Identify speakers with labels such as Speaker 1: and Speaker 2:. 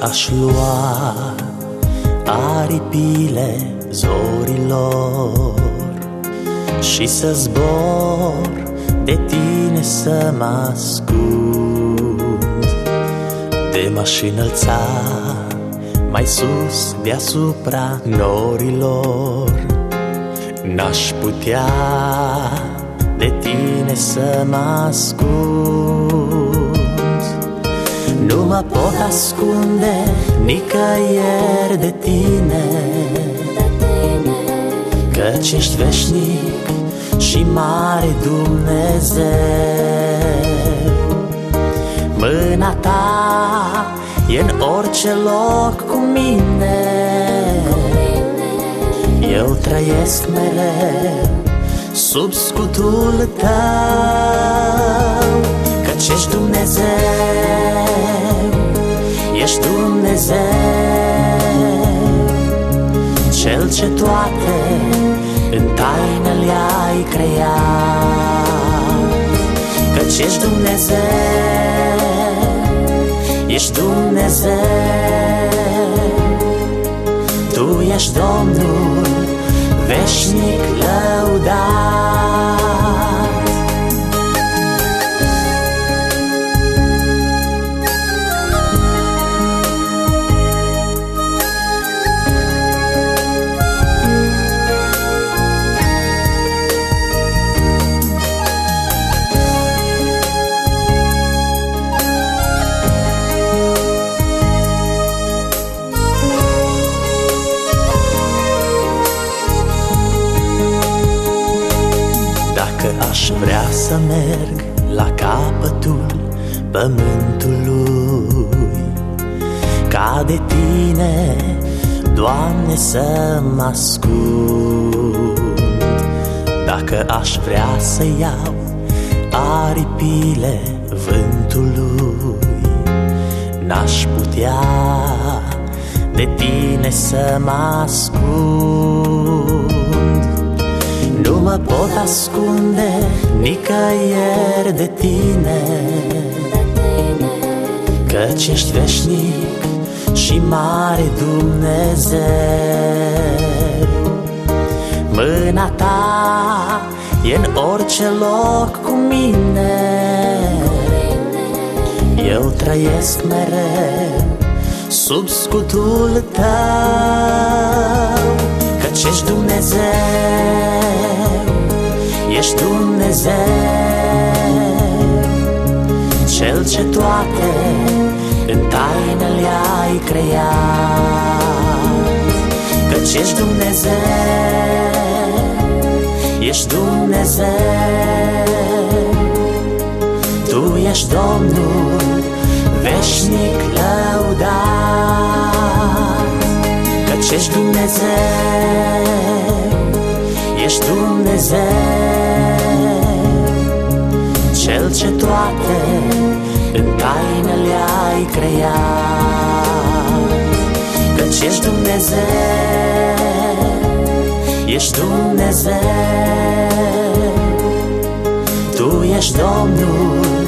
Speaker 1: aș lua aripile zorilor și să zbor de tine să mă ascund, de m-aș înălța mai sus deasupra norilor, n-aș putea de tine să mă ascund. Nu mă pot ascunde nicăieri de tine, căci ești veșnic și mare Dumnezeu. Mâna ta e în orice loc cu mine, eu trăiesc mereu sub scutul tău, căci ești Dumnezeu, ești Dumnezeu, Cel ce toate în taină le-ai creat. Căci ești Dumnezeu, ești Dumnezeu, Tu ești Domnul veșnic lăudat. Aș vrea să merg la capătul pământului, ca de tine, Doamne, să mă ascund. Dacă aș vrea să iau aripile vântului, n-aș putea de tine să mă ascund. Nu mă pot ascunde nicăieri de tine, căci ești veșnic și mare Dumnezeu. Mâna ta e în orice loc cu mine, eu trăiesc mereu sub scutul tău, căci ești Dumnezeu, ești Dumnezeu, Cel ce toate în taină le-ai creat. Căci ești Dumnezeu, ești Dumnezeu, Tu ești Domnul veșnic lăudat. Căci ești Dumnezeu, ești Dumnezeu, Cel ce toate în taină le-ai creat. Căci ești Dumnezeu, ești Dumnezeu, Tu ești Domnul